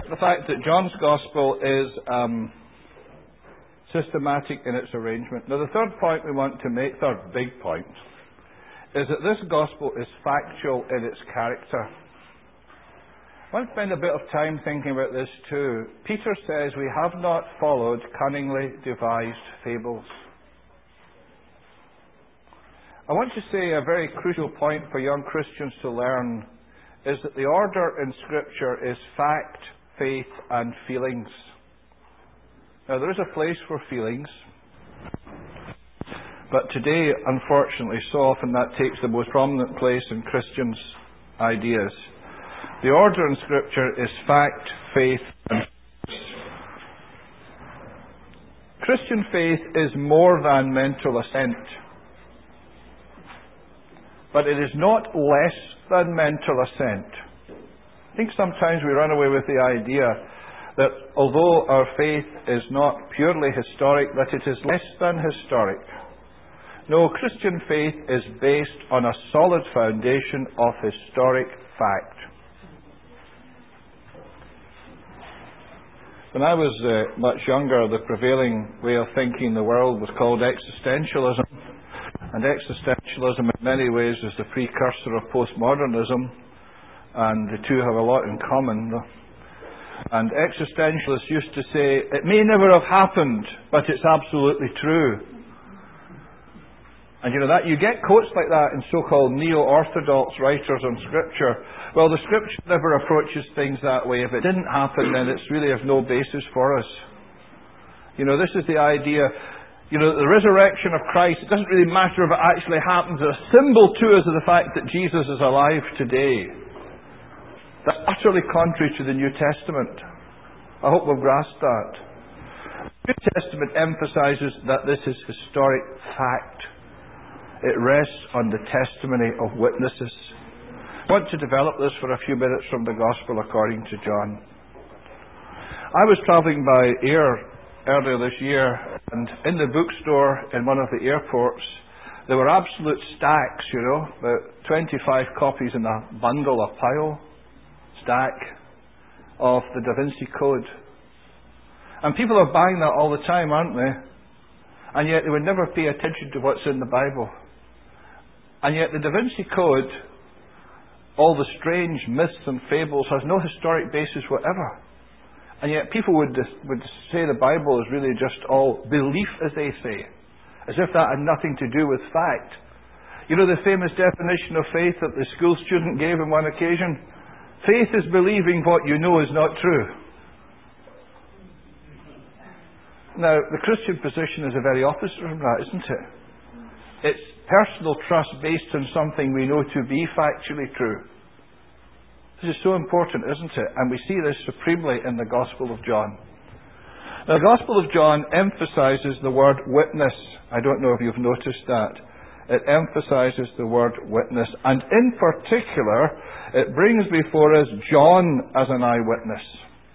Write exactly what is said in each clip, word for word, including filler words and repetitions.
the fact that John's Gospel is um, systematic in its arrangement. Now, the third point we want to make, third big point, is that this Gospel is factual in its character. I want to spend a bit of time thinking about this too. Peter says we have not followed cunningly devised fables. I want to say a very crucial point for young Christians to learn is that the order in Scripture is fact, faith, and feelings. Now, there is a place for feelings, but today, unfortunately, so often that takes the most prominent place in Christians' ideas. The order in Scripture is fact, faith, and feelings. Christian faith is more than mental assent, but it is not less than mental assent. I think sometimes we run away with the idea that although our faith is not purely historic, that it is less than historic. No, Christian faith is based on a solid foundation of historic fact. When I was uh, much younger, the prevailing way of thinking in the world was called existentialism. And existentialism in many ways is the precursor of postmodernism, and the two have a lot in common. And existentialists used to say, it may never have happened, but it's absolutely true. And you know that you get quotes like that in so-called neo-orthodox writers on Scripture. Well, the Scripture never approaches things that way. If it didn't happen, then it's really of no basis for us. You know, this is the idea. You know, the resurrection of Christ, it doesn't really matter if it actually happens. It's a symbol to us of the fact that Jesus is alive today. That's utterly contrary to the New Testament. I hope we've grasped that. The New Testament emphasizes that this is historic fact. It rests on the testimony of witnesses. I want to develop this for a few minutes from the Gospel according to John. I was travelling by air earlier this year, and in the bookstore in one of the airports, there were absolute stacks, you know, about twenty-five copies in a bundle, a pile, stack, of the Da Vinci Code. And people are buying that all the time, aren't they? And yet they would never pay attention to what's in the Bible. And yet the Da Vinci Code, all the strange myths and fables, has no historic basis whatever. And yet people would would say the Bible is really just all belief, as they say, as if that had nothing to do with fact. You know the famous definition of faith that the school student gave on one occasion? Faith is believing what you know is not true. Now, the Christian position is the very opposite from that, isn't it? It's personal trust based on something we know to be factually true. This is so important, isn't it? And we see this supremely in the Gospel of John. Now, the Gospel of John emphasizes the word witness. I don't know if you've noticed that. It emphasizes the word witness. And in particular, it brings before us John as an eyewitness.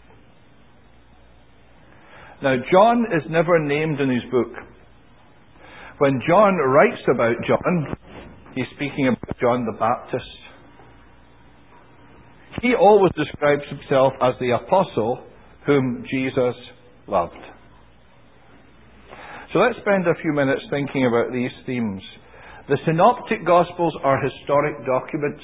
Now, John is never named in his book. When John writes about John, he's speaking about John the Baptist. He always describes himself as the apostle whom Jesus loved. So let's spend a few minutes thinking about these themes. The Synoptic Gospels are historic documents.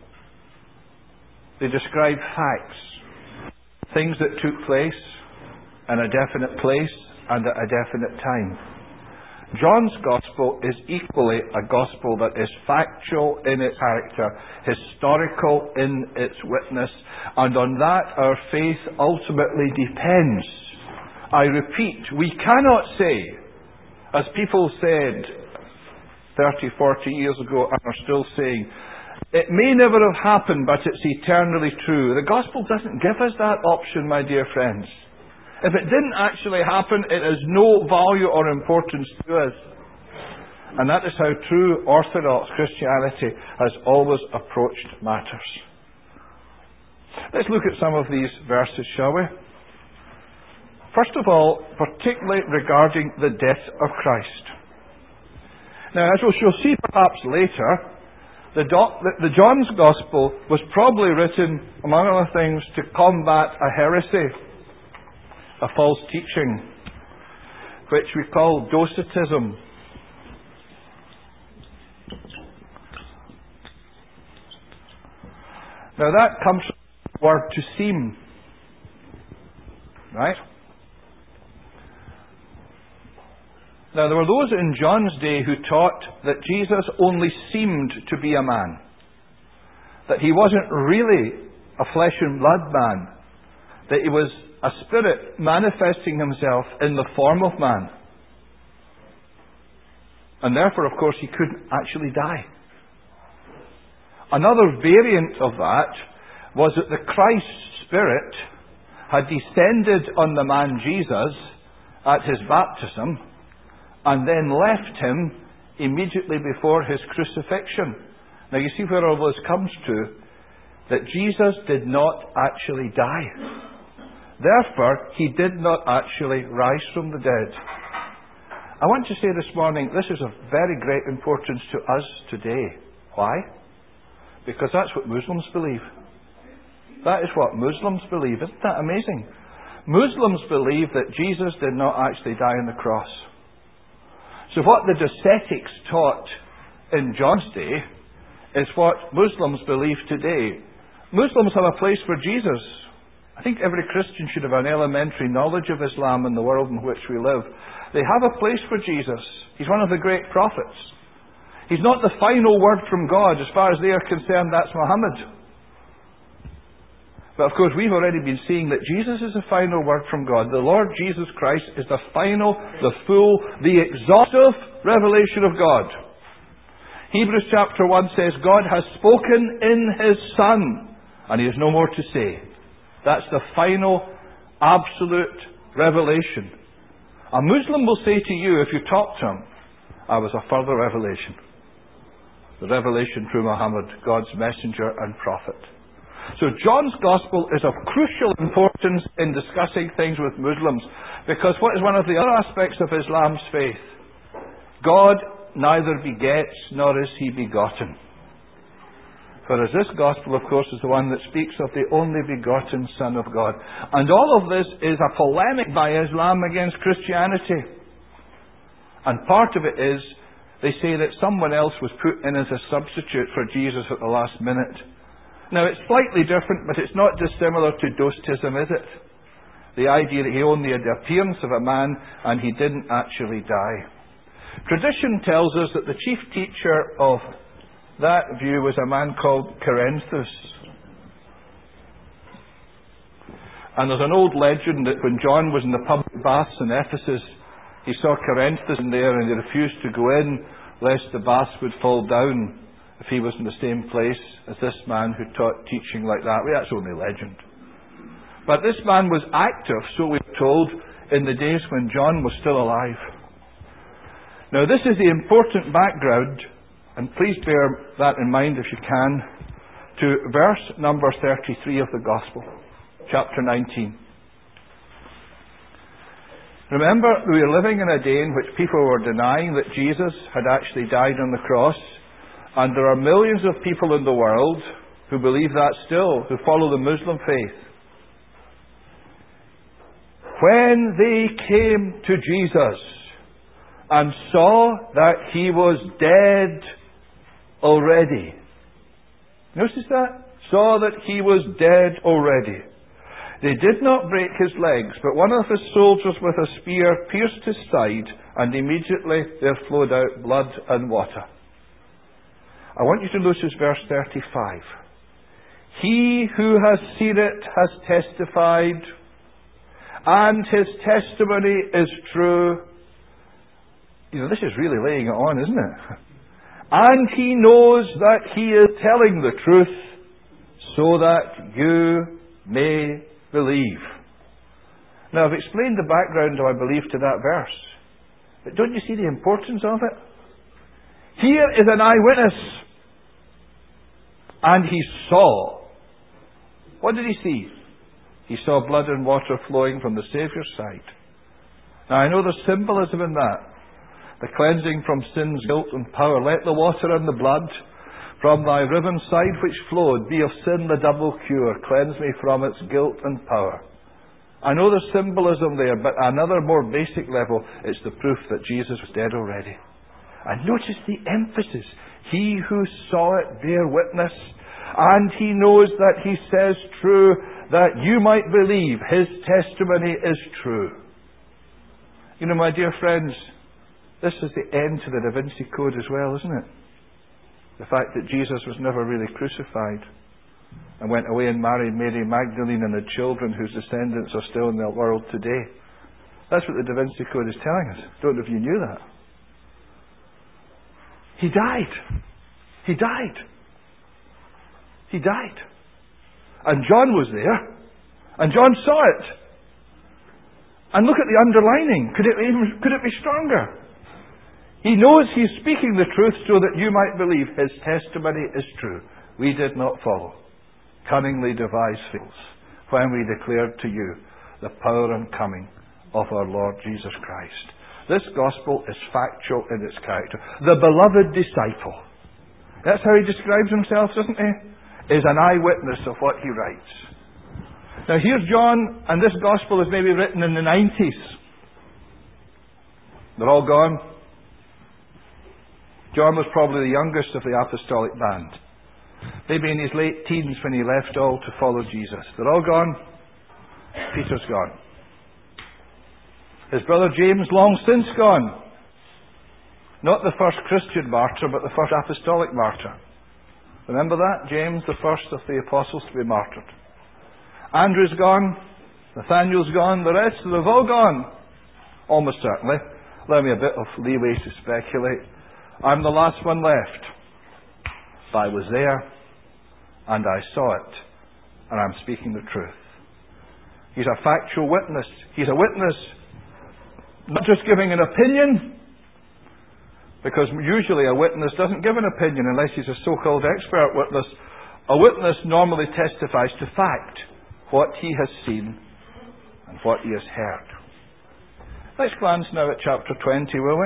They describe facts, things that took place in a definite place and at a definite time. John's Gospel is equally a Gospel that is factual in its character, historical in its witness, and on that our faith ultimately depends. I repeat, we cannot say, as people said thirty, forty years ago and are still saying, it may never have happened, but it's eternally true. The Gospel doesn't give us that option, my dear friends. If it didn't actually happen, it has no value or importance to us. And that is how true Orthodox Christianity has always approached matters. Let's look at some of these verses, shall we? First of all, particularly regarding the death of Christ. Now, as we shall see perhaps later, The, doc, the, the John's Gospel was probably written, among other things, to combat a heresy, a false teaching, which we call Docetism. Now that comes from the word to seem, right? Now there were those in John's day who taught that Jesus only seemed to be a man, that he wasn't really a flesh and blood man, that he was a spirit manifesting himself in the form of man. And therefore, of course, he couldn't actually die. Another variant of that was that the Christ Spirit had descended on the man Jesus at his baptism and then left him immediately before his crucifixion. Now you see where all this comes to, that Jesus did not actually die. Therefore, he did not actually rise from the dead. I want to say this morning, this is of very great importance to us today. Why? Because that's what Muslims believe. That is what Muslims believe. Isn't that amazing? Muslims believe that Jesus did not actually die on the cross. So what the Docetics taught in John's day is what Muslims believe today. Muslims have a place for Jesus. I think every Christian should have an elementary knowledge of Islam and the world in which we live. They have a place for Jesus. He's one of the great prophets. He's not the final word from God. As far as they are concerned, that's Muhammad. But of course, we've already been seeing that Jesus is the final word from God. The Lord Jesus Christ is the final, the full, the exhaustive revelation of God. Hebrews chapter one says, God has spoken in His Son, and He has no more to say. That's the final, absolute revelation. A Muslim will say to you, if you talk to him, I was a further revelation. The revelation through Muhammad, God's messenger and prophet. So John's Gospel is of crucial importance in discussing things with Muslims, because what is one of the other aspects of Islam's faith? God neither begets nor is He begotten. Whereas this Gospel, of course, is the one that speaks of the only begotten Son of God. And all of this is a polemic by Islam against Christianity. And part of it is, they say that someone else was put in as a substitute for Jesus at the last minute. Now, it's slightly different, but it's not dissimilar to Docetism, is it? The idea that he only had the appearance of a man and he didn't actually die. Tradition tells us that the chief teacher of that view was a man called Cerinthus. And there's an old legend that when John was in the public baths in Ephesus, he saw Cerinthus in there and he refused to go in lest the baths would fall down if he was in the same place as this man who taught teaching like that. Well, that's only legend. But this man was active, so we're told, in the days when John was still alive. Now this is the important background, and please bear that in mind if you can, to verse number thirty-three of the Gospel, chapter nineteen. Remember, we were living in a day in which people were denying that Jesus had actually died on the cross, and there are millions of people in the world who believe that still, who follow the Muslim faith. When they came to Jesus and saw that He was dead already. Notice that? Saw that He was dead already. They did not break His legs, but one of His soldiers with a spear pierced His side, and immediately there flowed out blood and water. I want you to notice verse thirty-five. He who has seen it has testified, and his testimony is true. You know, this is really laying it on, isn't it? And he knows that he is telling the truth, so that you may believe. Now, I've explained the background, I believe, to that verse. But don't you see the importance of it? Here is an eyewitness. And he saw. What did he see? He saw blood and water flowing from the Saviour's side. Now, I know there's symbolism in that. The cleansing from sin's guilt and power. Let the water and the blood From thy riven side which flowed, be of sin the double cure, cleanse me from its guilt and power. I know there's symbolism there, but another more basic level, it's the proof that Jesus was dead already. And notice the emphasis. He who saw it bear witness, and he knows that he says true, that you might believe his testimony is true. You know, my dear friends, this is the end to the Da Vinci Code as well, isn't it? The fact that Jesus was never really crucified and went away and married Mary Magdalene and had children whose descendants are still in the world today. That's what the Da Vinci Code is telling us. Don't know if you knew that. He died. He died. He died. And John was there. And John saw it. And look at the underlining. Could it even, could it be stronger? He knows he's speaking the truth so that you might believe his testimony is true. We did not follow cunningly devised fools when we declared to you the power and coming of our Lord Jesus Christ. This gospel is factual in its character. The beloved disciple, that's how he describes himself, doesn't he? Is an eyewitness of what he writes. Now here's John, and this gospel is maybe written in the nineties. They're all gone. John was probably the youngest of the apostolic band. Maybe in his late teens when he left all to follow Jesus. They're all gone. Peter's gone. His brother James, long since gone. Not the first Christian martyr, but the first apostolic martyr. Remember that? James, the first of the apostles to be martyred. Andrew's gone. Nathaniel's gone. The rest of them have all gone. Almost certainly. Allow me a bit of leeway to speculate. I'm the last one left. But I was there, and I saw it, and I'm speaking the truth. He's a factual witness. He's a witness, not just giving an opinion, because usually a witness doesn't give an opinion unless he's a so-called expert witness. A witness normally testifies to fact, what he has seen and what he has heard. Let's glance now at chapter twenty, will we?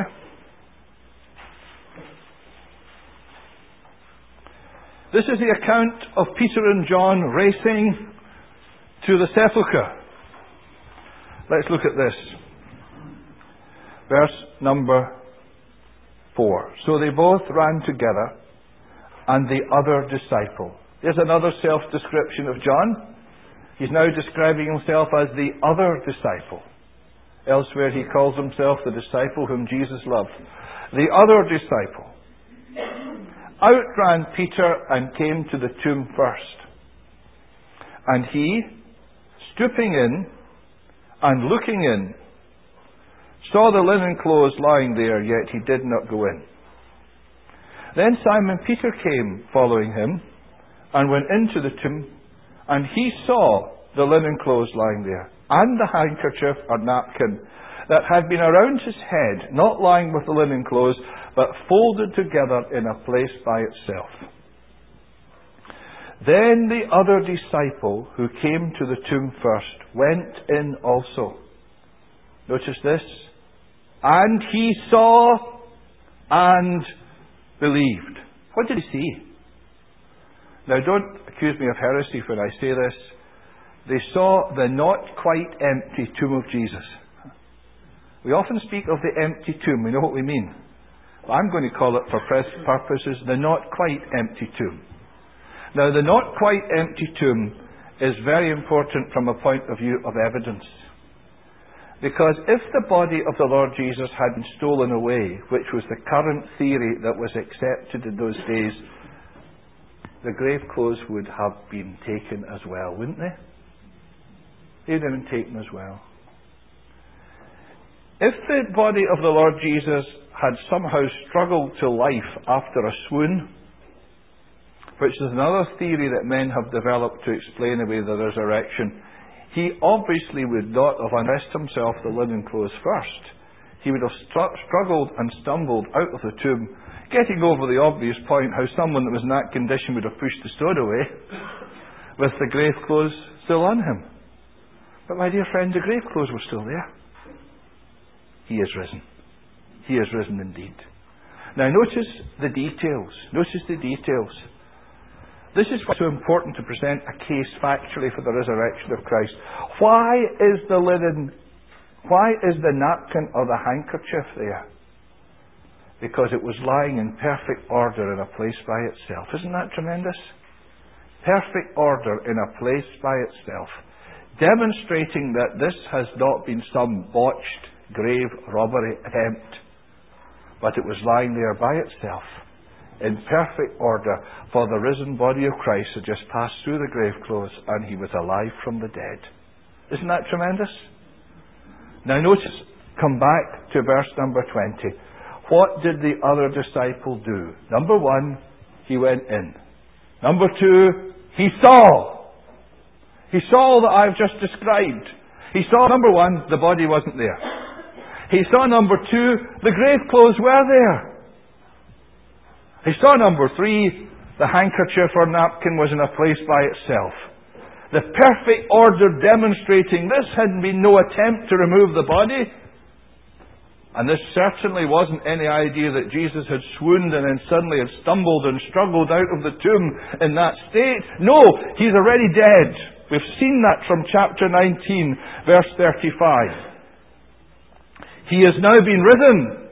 This is the account of Peter and John racing to the sepulchre. Let's look at this. Verse number four. So they both ran together, and the other disciple. There's another self-description of John. He's now describing himself as the other disciple. Elsewhere he calls himself the disciple whom Jesus loved. The other disciple outran Peter and came to the tomb first. And he, stooping in and looking in, saw the linen clothes lying there, yet he did not go in. Then Simon Peter came following him and went into the tomb, and he saw the linen clothes lying there, and the handkerchief or napkin that had been around his head, not lying with the linen clothes, but folded together in a place by itself. Then the other disciple, who came to the tomb first, went in also. Notice this. And he saw and believed. What did he see? Now don't accuse me of heresy when I say this. They saw the not quite empty tomb of Jesus. We often speak of the empty tomb. We know what we mean. Well, I'm going to call it for purposes the not quite empty tomb. Now the not quite empty tomb is very important from a point of view of evidence. Because if the body of the Lord Jesus had been stolen away, which was the current theory that was accepted in those days, the grave clothes would have been taken as well, wouldn't they? They would have been taken as well. If the body of the Lord Jesus had somehow struggled to life after a swoon, which is another theory that men have developed to explain away the resurrection, he obviously would not have undressed himself the linen clothes first. He would have str- struggled and stumbled out of the tomb, getting over the obvious point how someone that was in that condition would have pushed the stone away with the grave clothes still on him. But my dear friend, the grave clothes were still there. He is risen. He is risen indeed. Now notice the details. Notice the details. This is why it's so important to present a case factually for the resurrection of Christ. Why is the linen, why is the napkin or the handkerchief there? Because it was lying in perfect order in a place by itself. Isn't that tremendous? Perfect order in a place by itself. Demonstrating that this has not been some botched grave robbery attempt, but it was lying there by itself, in perfect order, for the risen body of Christ had just passed through the grave clothes and he was alive from the dead. Isn't that tremendous? Now notice, come back to verse number twenty. What did the other disciple do? Number one, he went in. Number two, he saw. He saw that I've just described. He saw, number one, the body wasn't there. He saw, number two, the grave clothes were there. He saw, number three, the handkerchief or napkin was in a place by itself. The perfect order demonstrating this had been no attempt to remove the body. And this certainly wasn't any idea that Jesus had swooned and then suddenly had stumbled and struggled out of the tomb in that state. No, he's already dead. We've seen that from chapter nineteen, verse thirty-five. He has now been risen.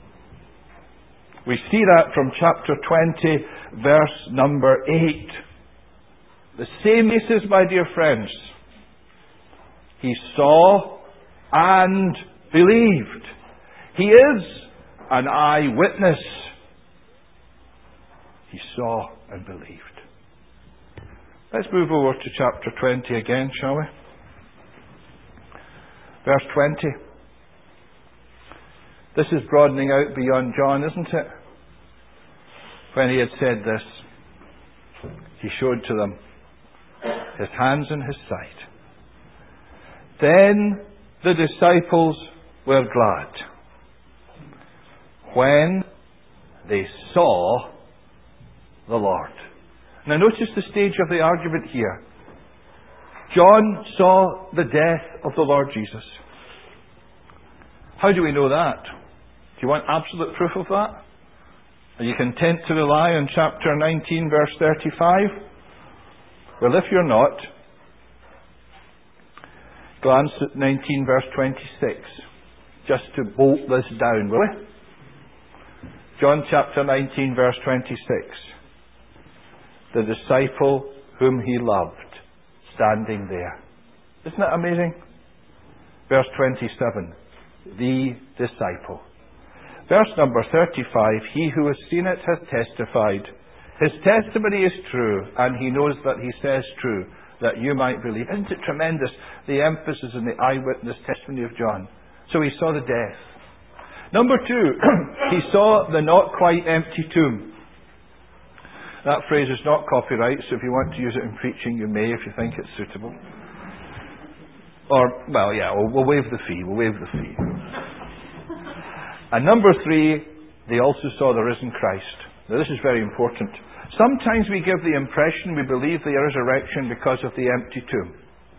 We see that from chapter twenty, verse number eight. The same basis, my dear friends. He saw and believed. He is an eyewitness. He saw and believed. Let's move over to chapter twenty again, shall we? Verse twenty. This is broadening out beyond John, isn't it? When he had said this, he showed to them his hands and his side. Then the disciples were glad when they saw the Lord. Now notice the stage of the argument here. John saw the death of the Lord Jesus. How do we know that? Do you want absolute proof of that? Are you content to rely on chapter nineteen, verse thirty-five? Well, if you're not, glance at nineteen, verse twenty-six, just to bolt this down, will we? John chapter nineteen, verse twenty-six. The disciple whom he loved, standing there. Isn't that amazing? Verse twenty-seven. The disciple. Verse number thirty-five. He who has seen it has testified. His testimony is true, and he knows that he says true, that you might believe. Isn't it tremendous, the emphasis in the eyewitness testimony of John? So he saw the death. Number two, he saw the not quite empty tomb. That phrase is not copyright, so if you want to use it in preaching, you may if you think it's suitable. Or, well, yeah, we'll, we'll waive the fee. We'll waive the fee. And number three, they also saw the risen Christ. Now, this is very important. Sometimes we give the impression we believe the resurrection because of the empty tomb.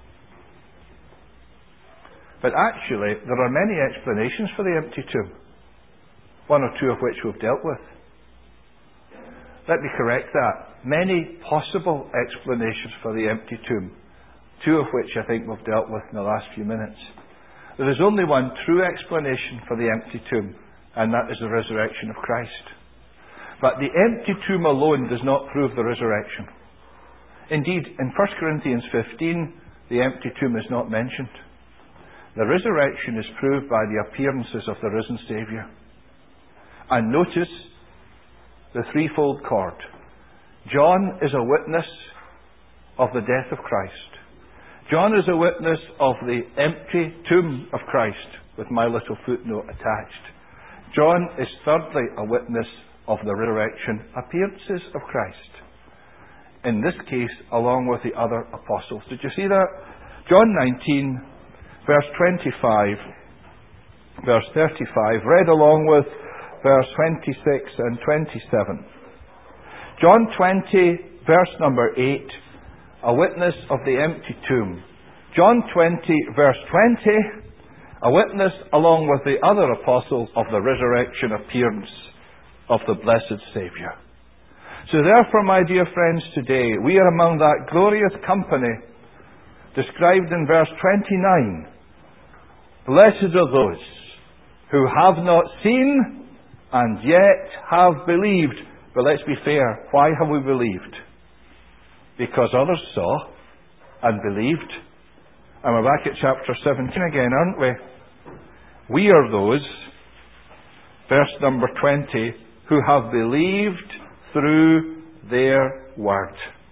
But actually, there are many explanations for the empty tomb. One or two of which we've dealt with. Let me correct that. Many possible explanations for the empty tomb. Two of which I think we've dealt with in the last few minutes. There is only one true explanation for the empty tomb, and that is the resurrection of Christ. But the empty tomb alone does not prove the resurrection. Indeed, in First Corinthians fifteen, the empty tomb is not mentioned. The resurrection is proved by the appearances of the risen Saviour. And notice the threefold cord. John is a witness of the death of Christ. John is a witness of the empty tomb of Christ, with my little footnote attached. John is thirdly a witness of the resurrection appearances of Christ. In this case, along with the other apostles. Did you see that? John nineteen, verse twenty-five, verse thirty-five, read along with verse twenty-six and twenty-seven. John twenty, verse number eight, a witness of the empty tomb. John twenty, verse twenty, a witness along with the other apostles of the resurrection appearance of the blessed Saviour. So therefore, my dear friends, today we are among that glorious company described in verse twenty-nine. Blessed are those who have not seen and yet have believed. But let's be fair, why have we believed? Because others saw and believed. And we're back at chapter seventeen again, aren't we? We are those, verse number twenty, who have believed through their word.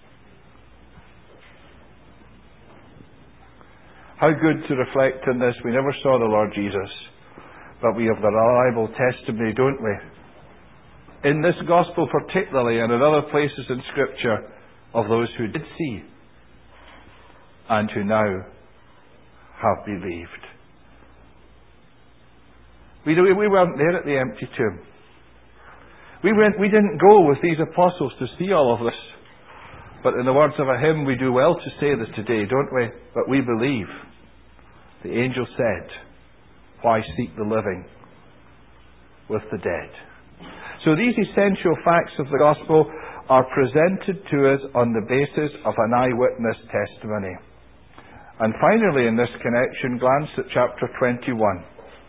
How good to reflect on this. We never saw the Lord Jesus, but we have the reliable testimony, don't we? In this gospel particularly, and in other places in Scripture, of those who did see and who now have believed. We, we weren't there at the empty tomb. We, went, we didn't go with these apostles to see all of this. But in the words of a hymn, we do well to say this today, don't we? But we believe. The angel said, why seek the living with the dead? So these essential facts of the gospel are presented to us on the basis of an eyewitness testimony. And finally, in this connection, glance at chapter twenty-one.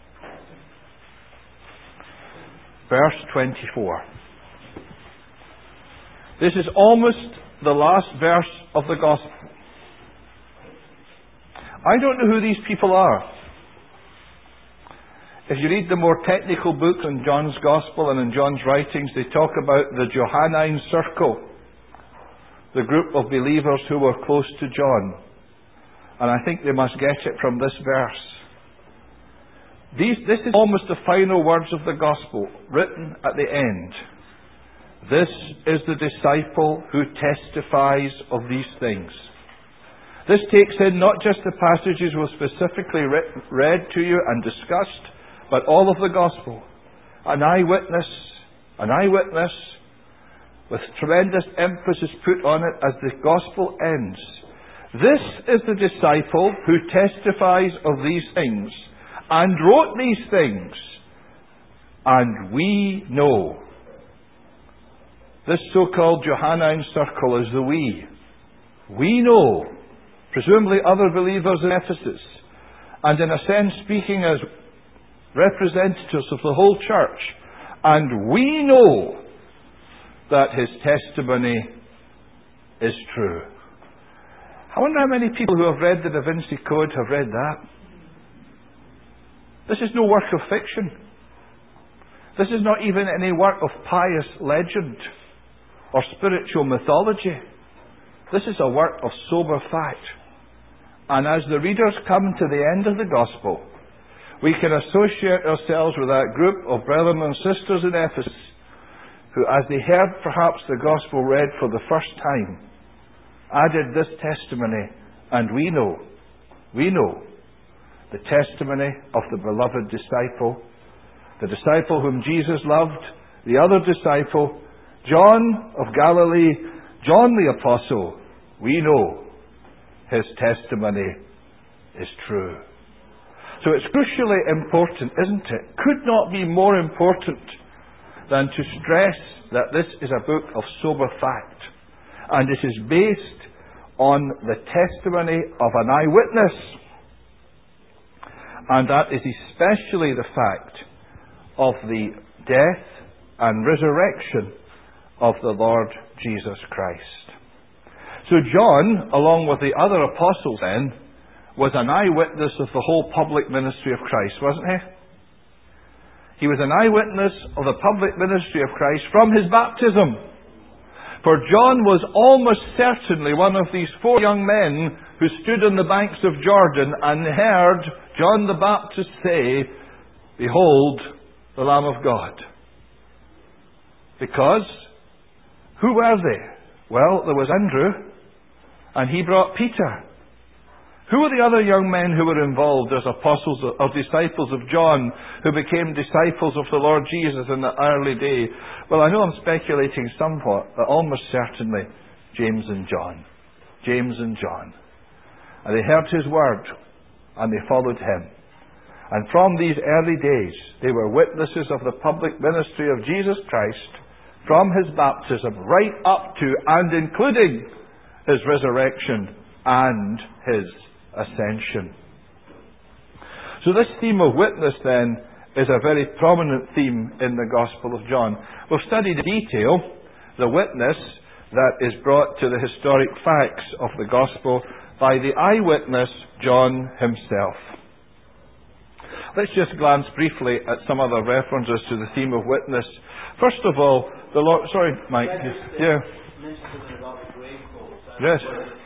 Verse twenty-four. This is almost the last verse of the gospel. I don't know who these people are. If you read the more technical books in John's Gospel and in John's writings, they talk about the Johannine Circle, the group of believers who were close to John. And I think they must get it from this verse. These, this is almost the final words of the Gospel, written at the end. This is the disciple who testifies of these things. This takes in not just the passages we've specifically re- read to you and discussed, but all of the Gospel. An eyewitness, an eyewitness, with tremendous emphasis put on it as the Gospel ends. This is the disciple who testifies of these things and wrote these things, and we know. This so-called Johannine Circle is the we. We know, presumably other believers in Ephesus, and in a sense speaking as representatives of the whole church, and we know that his testimony is true. I wonder how many people who have read the Da Vinci Code have read that. This is no work of fiction. This is not even any work of pious legend or spiritual mythology. This is a work of sober fact. And as the readers come to the end of the Gospel, we can associate ourselves with that group of brethren and sisters in Ephesus who, as they heard perhaps the Gospel read for the first time, added this testimony, and we know, we know the testimony of the beloved disciple, the disciple whom Jesus loved, the other disciple, John of Galilee, John the Apostle. We know his testimony is true. So it's crucially important, isn't it? Could not be more important than to stress that this is a book of sober fact. And it is based on the testimony of an eyewitness. And that is especially the fact of the death and resurrection of the Lord Jesus Christ. So John, along with the other apostles then, was an eyewitness of the whole public ministry of Christ, wasn't he? He was an eyewitness of the public ministry of Christ from his baptism. For John was almost certainly one of these four young men who stood on the banks of Jordan and heard John the Baptist say, "Behold, the Lamb of God." Because, who were they? Well, there was Andrew, and he brought Peter. Who were the other young men who were involved as apostles or disciples of John, who became disciples of the Lord Jesus in the early day? Well, I know I'm speculating somewhat, but almost certainly James and John. James and John. And they heard his word, and they followed him. And from these early days, they were witnesses of the public ministry of Jesus Christ, from his baptism right up to and including his resurrection and his ascension. So this theme of witness then is a very prominent theme in the Gospel of John. We've studied in detail the witness that is brought to the historic facts of the Gospel by the eyewitness, John himself. Let's just glance briefly at some other references to the theme of witness. First of all, the Lord... Sorry, Mike. Yeah. yeah. Mentioned something about the grave clothes. Yes.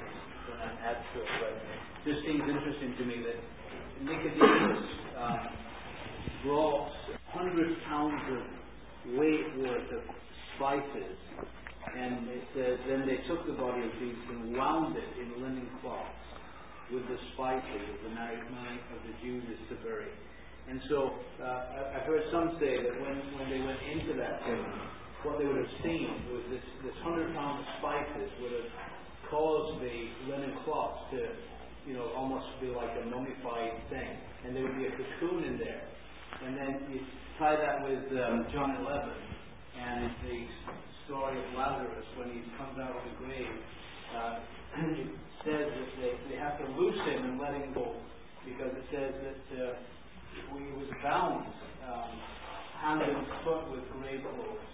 It just seems interesting to me that Nicodemus um, brought one hundred pounds of weight worth of spices, and it says, then they took the body of Jesus and wound it in linen cloths with the spices of the married man of the Jews is to bury. And so uh, I've heard some say that when, when they went into that tomb, what they would have seen was this, this hundred pounds of spices would have caused the linen cloths to, you know, almost be like a mummified thing. And there would be a cocoon in there. And then you tie that with um, John eleven and the story of Lazarus when he comes out of the grave. Uh, it says that they, they have to loose him and let him go, because it says that uh, he was bound um, hand and foot with grave clothes.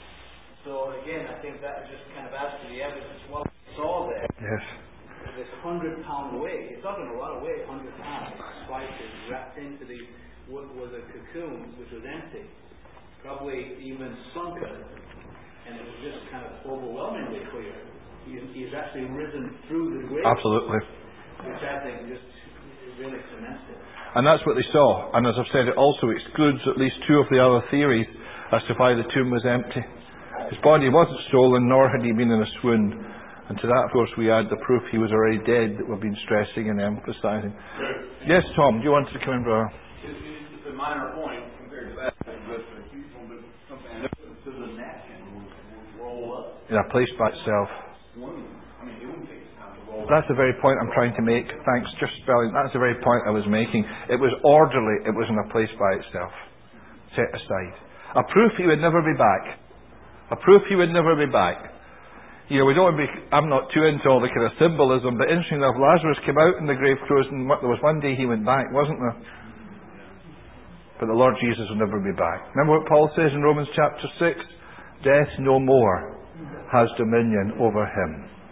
So again, I think that just kind of adds to the evidence what we saw there. Yes. This hundred pound weight, it's not going a lot of weight, hundred pounds, spices wrapped into the wood with a cocoon which was empty, probably even sunken, and it was just kind of overwhelmingly clear. He, he's actually risen through the grave. Absolutely. Which I think just really cements it. And that's what they saw. And as I've said, it also excludes at least two of the other theories as to why the tomb was empty. His body wasn't stolen, nor had he been in a swoon. And to that, of course, we add the proof he was already dead that we've been stressing and emphasising. Yes, Tom, do you want to come in, brother? It's a minor point compared to that, but the people that something to the napkin would roll up. In a place by itself. I mean, it wouldn't take time to roll up. That's the very point I'm trying to make. Thanks, just spelling. That's the very point I was making. It was orderly. It was in a place by itself. Set aside. A proof he would never be back. A proof he would never be back. You know, we don't want to be, I'm not too into all the kind of symbolism, but interesting enough, Lazarus came out in the grave clothes, and there was one day he went back, wasn't there? But the Lord Jesus will never be back. Remember what Paul says in Romans chapter six? Death no more has dominion over him.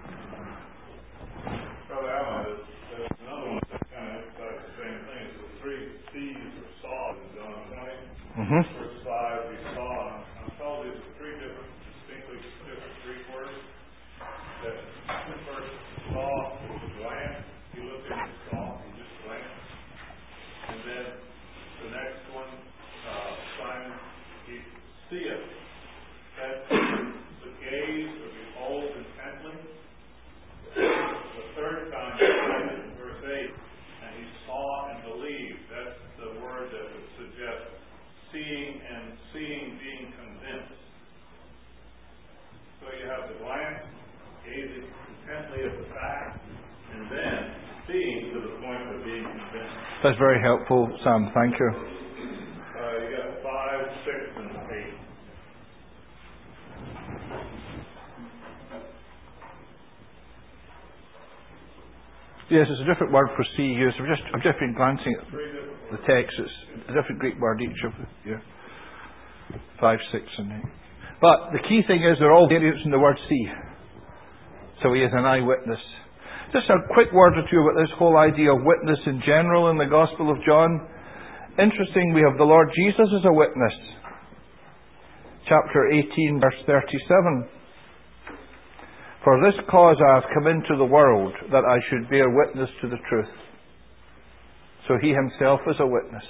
Brother Alan, there's another one that kind of emphasizes the same thing. It's the three C's of saw in John twenty. Mm-hmm. Verse five, we saw. I'm told these are three different, distinctly different Greek words. That the first saw was a glance. He looked at and saw, he just glanced. And then the next one, uh, Simon, he seeth. That's the gaze or behold intently. The third time, in verse eight, and he saw and believed. That's the word that would suggest seeing and seeing being convinced. So you have the glance, gazing intently at the fact, and then seeing to the point of being convinced. That's very helpful, Sam. Thank you. Uh, you got five, six, and eight. Yes, it's a different word for see used. I've just, I've just been glancing at the text. It's a different Greek word each of the yeah. Five, six, and eight. But the key thing is they're all variants in the word see. So he is an eyewitness. Just a quick word or two about this whole idea of witness in general in the Gospel of John. Interesting, we have the Lord Jesus as a witness. Chapter eighteen, verse thirty-seven. For this cause I have come into the world, that I should bear witness to the truth. So he himself is a witness.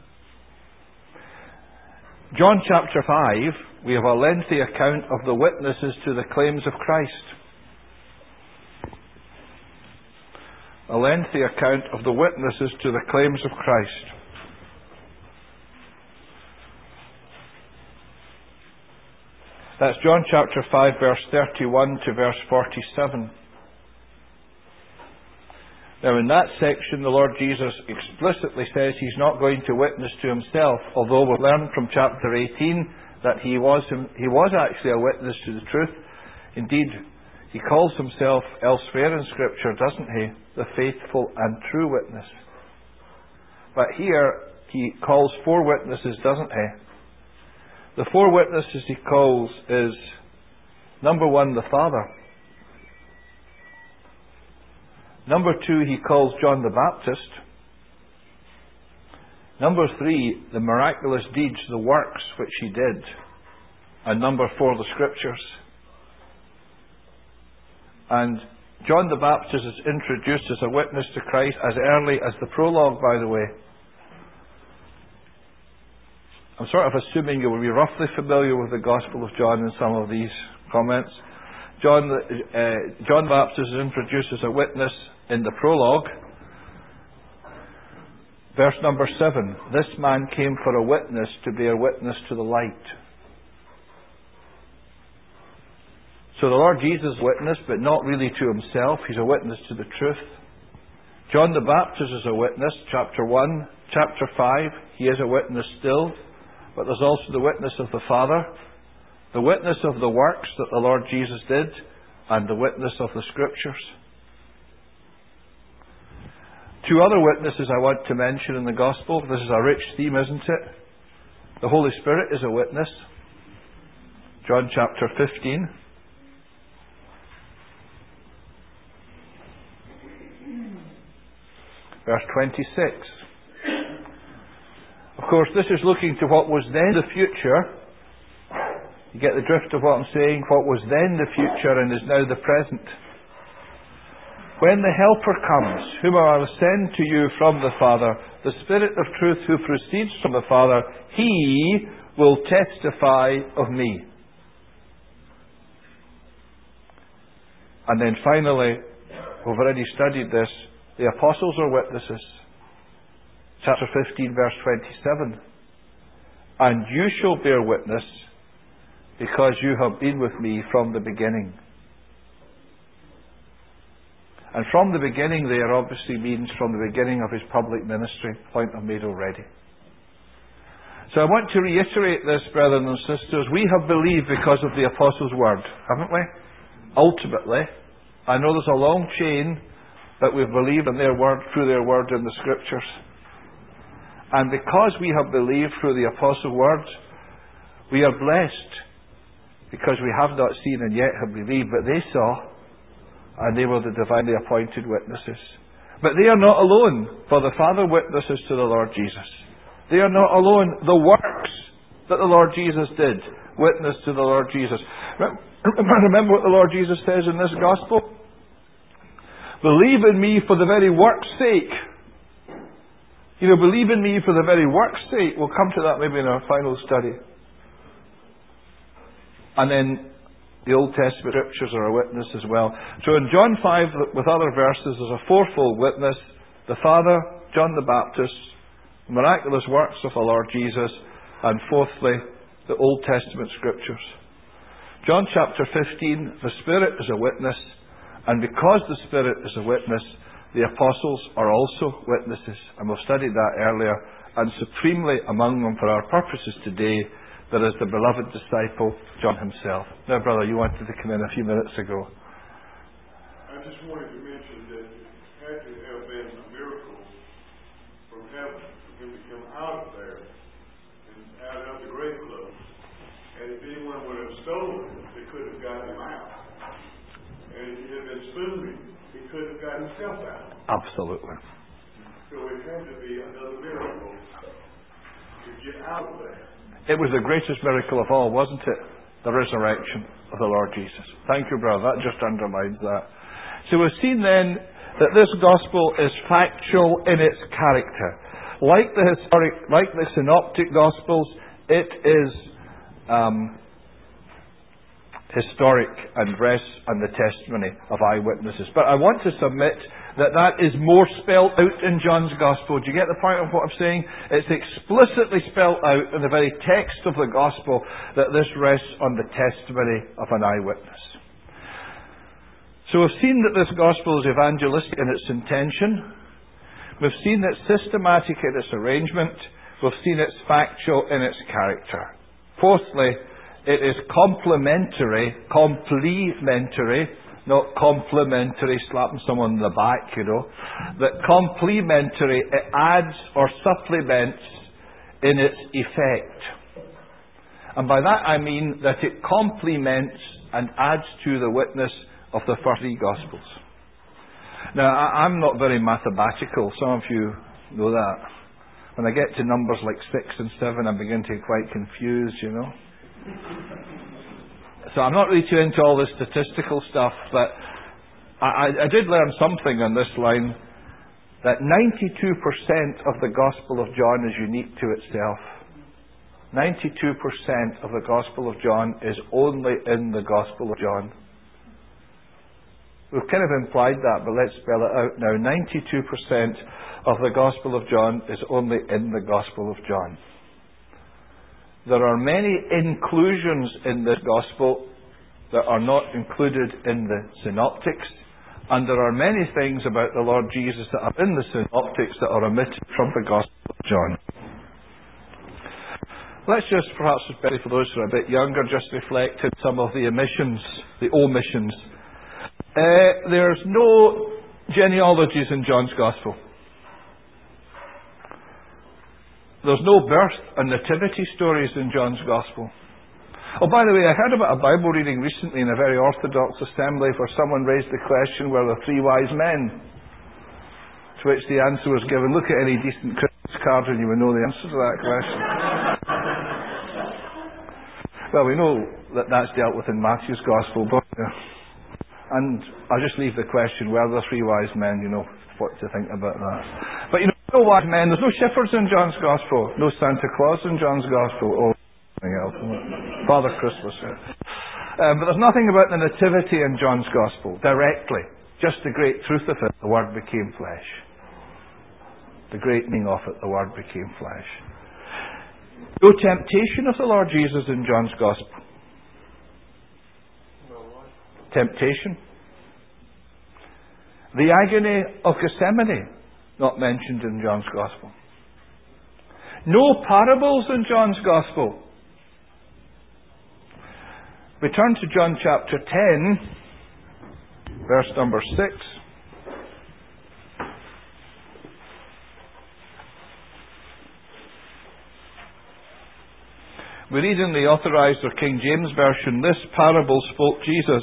John chapter five, we have a lengthy account of the witnesses to the claims of Christ. A lengthy account of the witnesses to the claims of Christ. That's John chapter five, verse thirty-one to verse forty-seven. Now in that section the Lord Jesus explicitly says He's not going to witness to Himself, although we'll learn from chapter eighteen that He was, he was actually a witness to the truth. Indeed, He calls Himself elsewhere in Scripture, doesn't He? The faithful and true witness. But here He calls four witnesses, doesn't He? The four witnesses He calls is, number one, the Father. Number two, He calls John the Baptist. Number three, the miraculous deeds, the works which He did. And number four, the Scriptures. And John the Baptist is introduced as a witness to Christ as early as the prologue, by the way. I'm sort of assuming you will be roughly familiar with the Gospel of John in some of these comments. John, uh, John the Baptist is introduced as a witness in the prologue. Verse number seven, this man came for a witness to bear witness to the light. So the Lord Jesus is a witness, but not really to Himself. He's a witness to the truth. John the Baptist is a witness, chapter one. Chapter five, he is a witness still. But there's also the witness of the Father, the witness of the works that the Lord Jesus did, and the witness of the Scriptures. Two other witnesses I want to mention in the Gospel. This is a rich theme, isn't it? The Holy Spirit is a witness. John chapter fifteen. Verse twenty-six. Of course, this is looking to what was then the future. You get the drift of what I'm saying? What was then the future and is now the present. When the Helper comes, whom I will send to you from the Father, the Spirit of truth who proceeds from the Father, He will testify of me. And then finally, we've already studied this, the apostles are witnesses. Chapter fifteen, verse twenty-seven. And you shall bear witness, because you have been with me from the beginning. And from the beginning there obviously means from the beginning of His public ministry, point I've made already. So I want to reiterate this, brothers and sisters. We have believed because of the Apostles' Word, haven't we? Ultimately. I know there's a long chain, but we've believed in their Word, through their Word in the Scriptures. And because we have believed through the Apostles' Word, we are blessed, because we have not seen and yet have believed, but they saw, and they were the divinely appointed witnesses. But they are not alone, for the Father witnesses to the Lord Jesus. They are not alone. The works that the Lord Jesus did witness to the Lord Jesus. Remember what the Lord Jesus says in this Gospel? Believe in me for the very work's sake. You know, believe in me for the very work's sake. We'll come to that maybe in our final study. And then the Old Testament Scriptures are a witness as well. So in John five, with other verses, there's a fourfold witness. The Father, John the Baptist, the miraculous works of the Lord Jesus, and fourthly, the Old Testament Scriptures. John chapter fifteen, the Spirit is a witness, and because the Spirit is a witness, the Apostles are also witnesses. And we've studied that earlier. And supremely among them, for our purposes today, there is the beloved disciple, John himself. Now, brother, you wanted to come in a few minutes ago. I just wanted to mention that it had to have been a miracle from heaven for him to come out of there and out of the grave clothes. And if anyone would have stolen him, they could have gotten him out. And if he had been spooned, he could have gotten himself out. Absolutely. So it had to be another miracle to get out of there. It was the greatest miracle of all, wasn't it? The resurrection of the Lord Jesus. Thank you, brother. That just underlines that. So we've seen then that this gospel is factual in its character. Like the historic, like the synoptic gospels, it is um, historic and rests on the testimony of eyewitnesses. But I want to submit that that is more spelled out in John's Gospel. Do you get the point of what I'm saying? It's explicitly spelled out in the very text of the Gospel that this rests on the testimony of an eyewitness. So we've seen that this gospel is evangelistic in its intention. We've seen it's systematic in its arrangement. We've seen it's factual in its character. Fourthly, it is complementary, complementary, not complimentary, slapping someone in the back, you know. That complementary, it adds or supplements in its effect. And by that I mean that it complements and adds to the witness of the first three Gospels. Now, I, I'm not very mathematical. Some of you know that. When I get to numbers like six and seven, I begin to get quite confused, you know. So I'm not really too into all this statistical stuff, but I, I did learn something on this line, that ninety-two percent of the Gospel of John is unique to itself. ninety-two percent of the Gospel of John is only in the Gospel of John. We've kind of implied that, but let's spell it out now. ninety-two percent of the Gospel of John is only in the Gospel of John. There are many inclusions in this Gospel that are not included in the Synoptics, and there are many things about the Lord Jesus that are in the Synoptics that are omitted from the Gospel of John. Let's just, perhaps especially for those who are a bit younger, just reflect on some of the omissions, the omissions. Uh, there's no genealogies in John's Gospel. There's no birth and nativity stories in John's Gospel. Oh, by the way, I heard about a Bible reading recently in a very Orthodox assembly where someone raised the question, were there three wise men? To which the answer was given, look at any decent Christmas card and you will know the answer to that question. Well, we know that that's dealt with in Matthew's Gospel, but... Uh, and I'll just leave the question, were there three wise men, you know, what to think about that. But you know, no wise men, there's no shepherds in John's Gospel, no Santa Claus in John's Gospel, or something else, Father Christmas. Um, but there's nothing about the nativity in John's Gospel, directly. Just the great truth of it, the Word became flesh. The great meaning of it, the Word became flesh. No temptation of the Lord Jesus in John's Gospel. Temptation. The agony of Gethsemane, not mentioned in John's Gospel. No parables in John's Gospel. We turn to John chapter ten, verse number six. We read in the Authorized or King James Version, this parable spoke Jesus.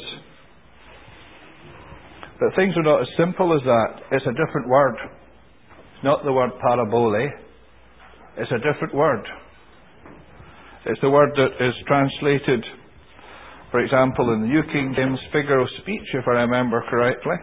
But things are not as simple as that. It's a different word. It's not the word parabole. It's a different word. It's the word that is translated, for example, in the New King James, figure of speech, if I remember correctly.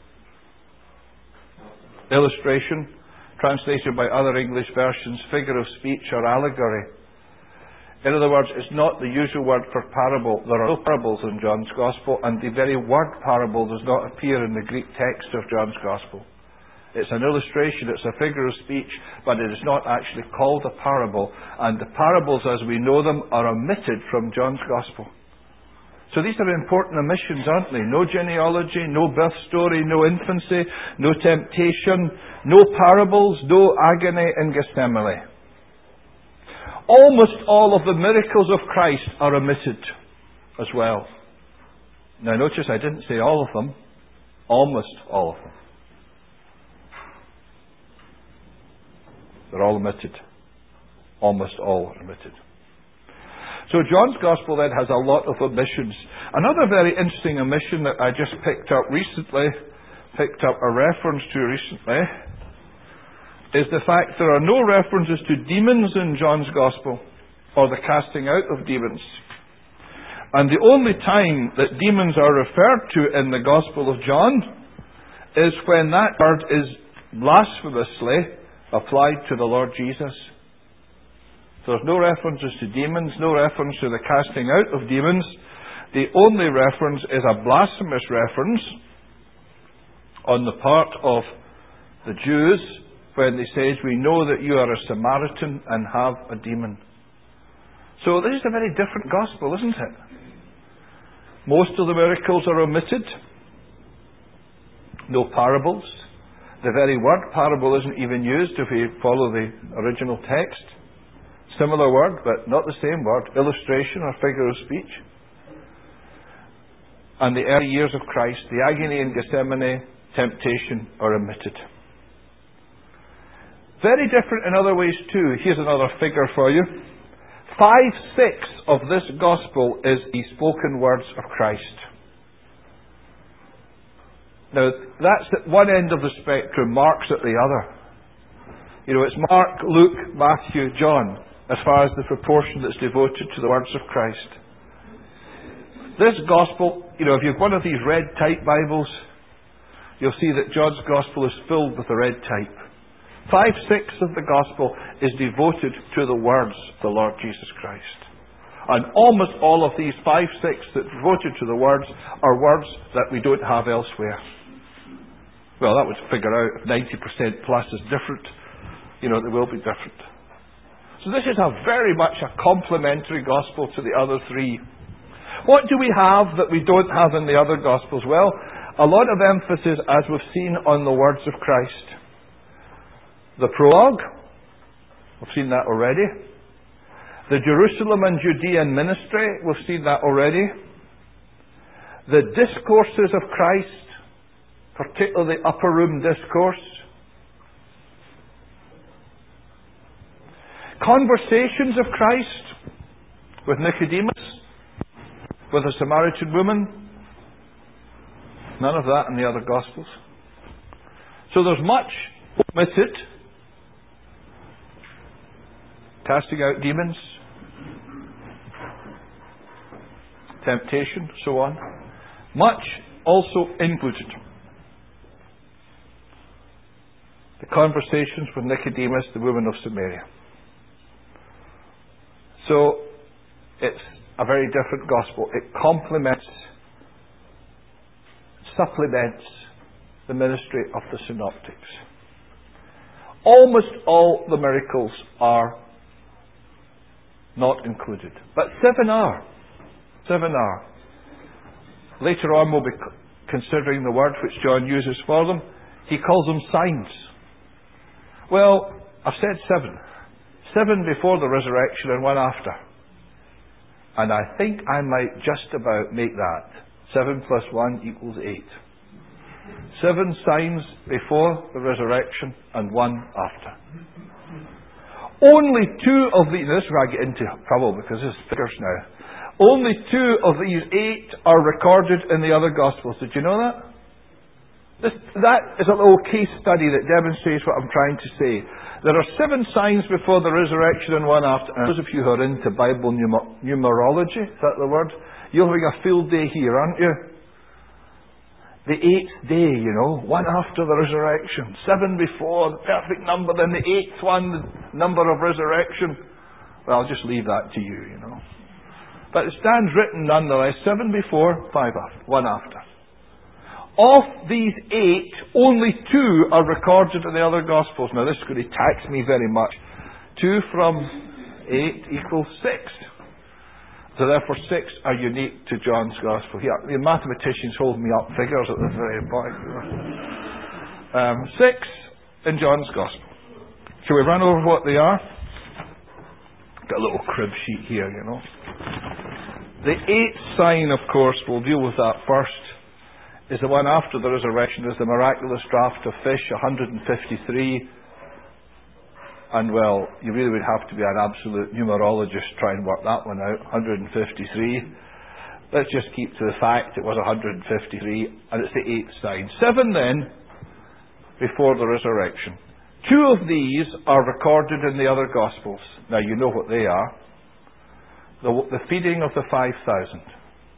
Illustration, translated by other English versions, figure of speech or allegory. In other words, it's not the usual word for parable. There are no parables in John's Gospel, and the very word parable does not appear in the Greek text of John's Gospel. It's an illustration, it's a figure of speech, but it is not actually called a parable, and the parables as we know them are omitted from John's Gospel. So these are important omissions, aren't they? No genealogy, no birth story, no infancy, no temptation, no parables, no agony in Gethsemane. Almost all of the miracles of Christ are omitted as well. Now notice I didn't say all of them. Almost all of them. They're all omitted. Almost all are omitted. So John's Gospel then has a lot of omissions. Another very interesting omission that I just picked up recently, picked up a reference to recently, is the fact there are no references to demons in John's Gospel, or the casting out of demons. And the only time that demons are referred to in the Gospel of John is when that word is blasphemously applied to the Lord Jesus. There's no references to demons, no reference to the casting out of demons. The only reference is a blasphemous reference on the part of the Jews when they say, we know that you are a Samaritan and have a demon. So this is a very different gospel, isn't it? Most of the miracles are omitted. No parables. The very word parable isn't even used if we follow the original text. Similar word, but not the same word. Illustration or figure of speech. And the early years of Christ, the agony in Gethsemane, temptation are omitted. Very different in other ways too. Here's another figure for you. Five-sixths of this gospel is the spoken words of Christ. Now, that's at one end of the spectrum. Mark's at the other. You know, it's Mark, Luke, Matthew, John, as far as the proportion that's devoted to the words of Christ. This gospel, you know, if you've one of these red type Bibles, you'll see that John's gospel is filled with the red type. Five-sixths of the gospel is devoted to the words of the Lord Jesus Christ. And almost all of these five-sixths that are devoted to the words are words that we don't have elsewhere. Well, that would figure out if ninety percent plus is different. You know, they will be different. So this is a very much a complementary gospel to the other three. What do we have that we don't have in the other gospels? Well, a lot of emphasis, as we've seen, on the words of Christ. The prologue, we've seen that already. The Jerusalem and Judean ministry, we've seen that already. The discourses of Christ, particularly the upper room discourse. Conversations of Christ with Nicodemus, with a Samaritan woman. None of that in the other Gospels. So there's much omitted. Casting out demons, temptation, so on. Much also included. The conversations with Nicodemus, the woman of Samaria. So, it's a very different gospel. It complements, supplements the ministry of the synoptics. Almost all the miracles are not included. But seven are. Seven are. Later on we'll be considering the word which John uses for them. He calls them signs. Well, I've said seven. Seven before the resurrection and one after. And I think I might just about make that. Seven plus one equals eight. Seven signs before the resurrection and one after. Only two of these, this is where I get into trouble because this is figures now. Only two of these eight are recorded in the other Gospels. Did you know that? This, that is a little case study that demonstrates what I'm trying to say. There are seven signs before the resurrection and one after. And those of you who are into Bible numer- numerology, is that the word? You're having a field day here, aren't you? The eighth day, you know, one after the resurrection. Seven before, the perfect number. Then the eighth one, the number of resurrection. Well, I'll just leave that to you, you know. But it stands written nonetheless. Seven before, five after, one after. Of these eight, only two are recorded in the other Gospels. Now this is going to tax me very much. Two from eight equals six. So therefore six are unique to John's Gospel. Yeah, the mathematicians hold me up figures at this very point. Um, six in John's Gospel. Shall we run over what they are? Got a little crib sheet here, you know. The eighth sign, of course, we'll deal with that first, is the one after the resurrection, is the miraculous draught of fish, one hundred fifty-three. And well, you really would have to be an absolute numerologist to try and work that one out. one hundred fifty-three. Let's just keep to the fact it was one hundred fifty-three, and it's the eighth sign. Seven then, before the resurrection. Two of these are recorded in the other Gospels. Now you know what they are. The, the feeding of the five thousand.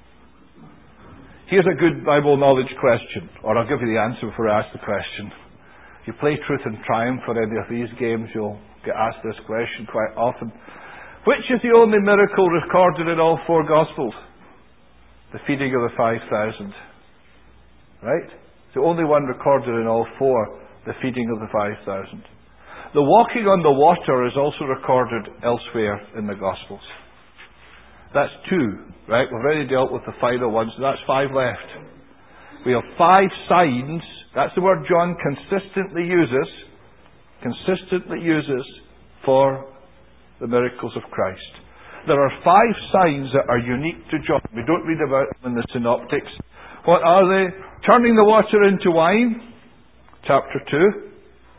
Here's a good Bible knowledge question, or I'll give you the answer before I ask the question. If you play Truth and Triumph for any of these games, you'll get asked this question quite often. Which is the only miracle recorded in all four Gospels? The feeding of the five thousand. Right? It's the only one recorded in all four, the feeding of the five thousand. The walking on the water is also recorded elsewhere in the Gospels. That's two, right? We've already dealt with the final one, so that's five left. We have five signs That's the word John consistently uses, consistently uses for the miracles of Christ. There are five signs that are unique to John. We don't read about them in the synoptics. What are they? Turning the water into wine, chapter two.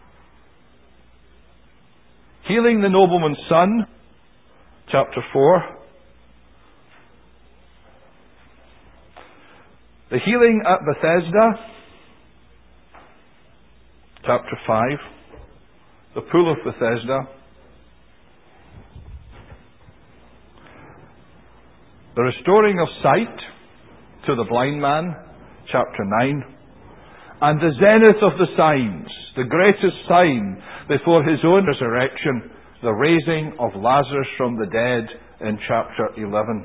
Healing the nobleman's son, chapter four. The healing at Bethesda, chapter five. The pool of Bethesda. The restoring of sight to the blind man, chapter nine. And the zenith of the signs, the greatest sign before his own resurrection, the raising of Lazarus from the dead in chapter eleven.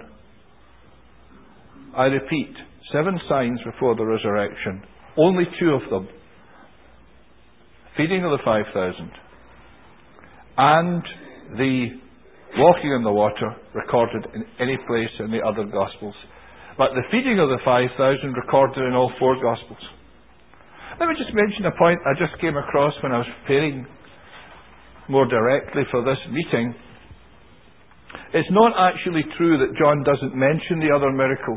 I repeat, seven signs before the resurrection. Only two of them. Feeding of the five thousand and the walking in the water recorded in any place in the other Gospels. But the feeding of the five thousand recorded in all four Gospels. Let me just mention a point I just came across when I was preparing more directly for this meeting. It's not actually true that John doesn't mention the other miracles.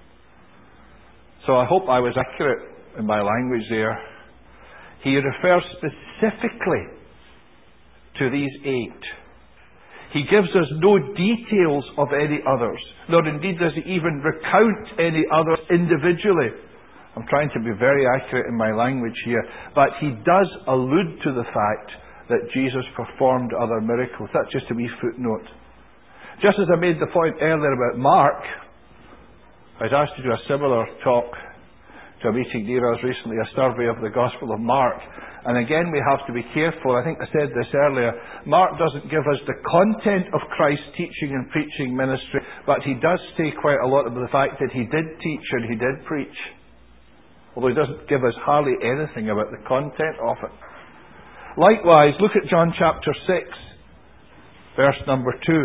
So I hope I was accurate in my language there. He refers specifically to these eight. He gives us no details of any others, nor indeed does he even recount any others individually. I'm trying to be very accurate in my language here, but he does allude to the fact that Jesus performed other miracles. That's just a wee footnote. Just as I made the point earlier about Mark, I was asked to do a similar talk to a meeting near us recently, a survey of the Gospel of Mark. And again, we have to be careful. I think I said this earlier. Mark doesn't give us the content of Christ's teaching and preaching ministry, but he does say quite a lot about the fact that he did teach and he did preach. Although he doesn't give us hardly anything about the content of it. Likewise, look at John chapter six, verse number two.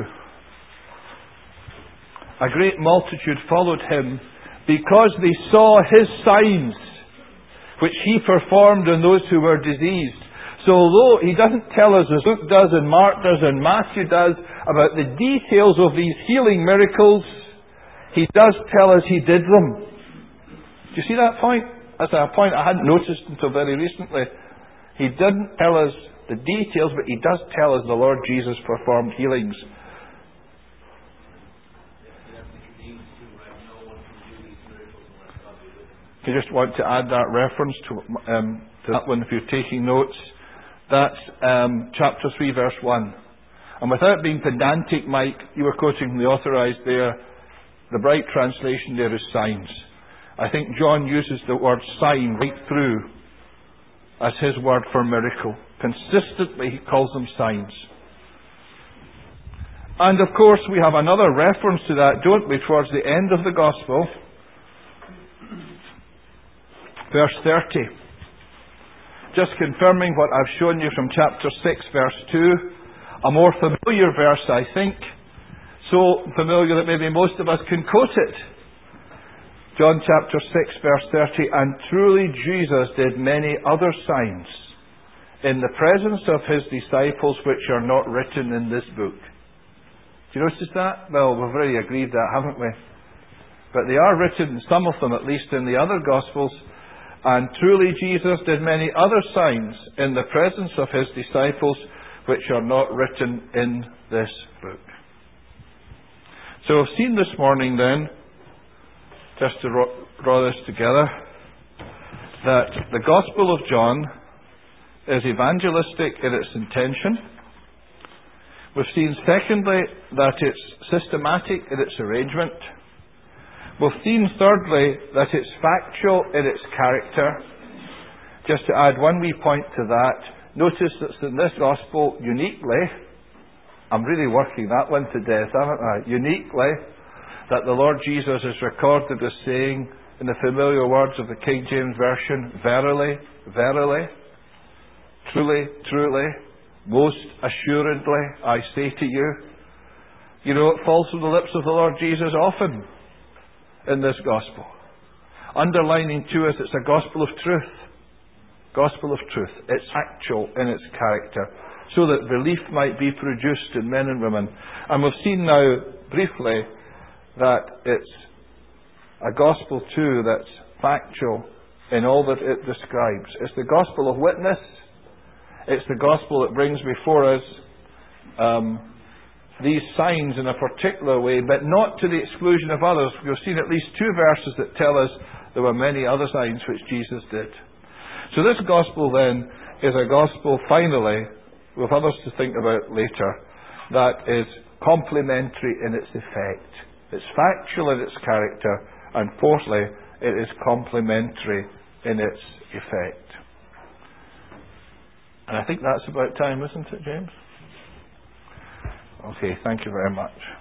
A great multitude followed him because they saw his signs, which he performed on those who were diseased. So although he doesn't tell us, as Luke does and Mark does and Matthew does, about the details of these healing miracles, he does tell us he did them. Do you see that point? That's a point I hadn't noticed until very recently. He didn't tell us the details, but he does tell us the Lord Jesus performed healings. If you just want to add that reference to, um, to that one if you're taking notes, that's um, chapter three, verse one. And without being pedantic, Mike, you were quoting from the Authorized there. The Bright translation there is signs. I think John uses the word sign right through as his word for miracle. Consistently he calls them signs. And of course we have another reference to that, don't we, towards the end of the Gospel. Verse thirty. Just confirming what I've shown you from chapter six, verse two. A more familiar verse, I think. So familiar that maybe most of us can quote it. John chapter six, verse thirty. And truly Jesus did many other signs in the presence of his disciples which are not written in this book. Do you notice that? Well, we've already agreed that, haven't we? But they are written, some of them at least, in the other Gospels. And truly Jesus did many other signs in the presence of his disciples which are not written in this book. So we've seen this morning then, just to draw this together, that the Gospel of John is evangelistic in its intention. We've seen, secondly, that it's systematic in its arrangement. We've seen, thirdly, that it's factual in its character. Just to add one wee point to that, notice that in this Gospel, uniquely, I'm really working that one to death, haven't I? Uniquely, that the Lord Jesus is recorded as saying, in the familiar words of the King James Version, verily, verily, truly, truly, most assuredly, I say to you. You know, it falls from the lips of the Lord Jesus often in this Gospel. Underlining to us it's a Gospel of truth. gospel of truth. It's factual in its character, so that belief might be produced in men and women. And we've seen now, briefly, that it's a gospel too that's factual in all that it describes. It's the gospel of witness. It's the gospel that brings before us um, these signs in a particular way, but not to the exclusion of others. We've seen at least two verses that tell us there were many other signs which Jesus did. So this gospel then is a gospel, finally, with others to think about later, that is complementary in its effect. It's factual in its character, and fourthly, it is complementary in its effect. And I think that's about time, isn't it, James? Okay, thank you very much.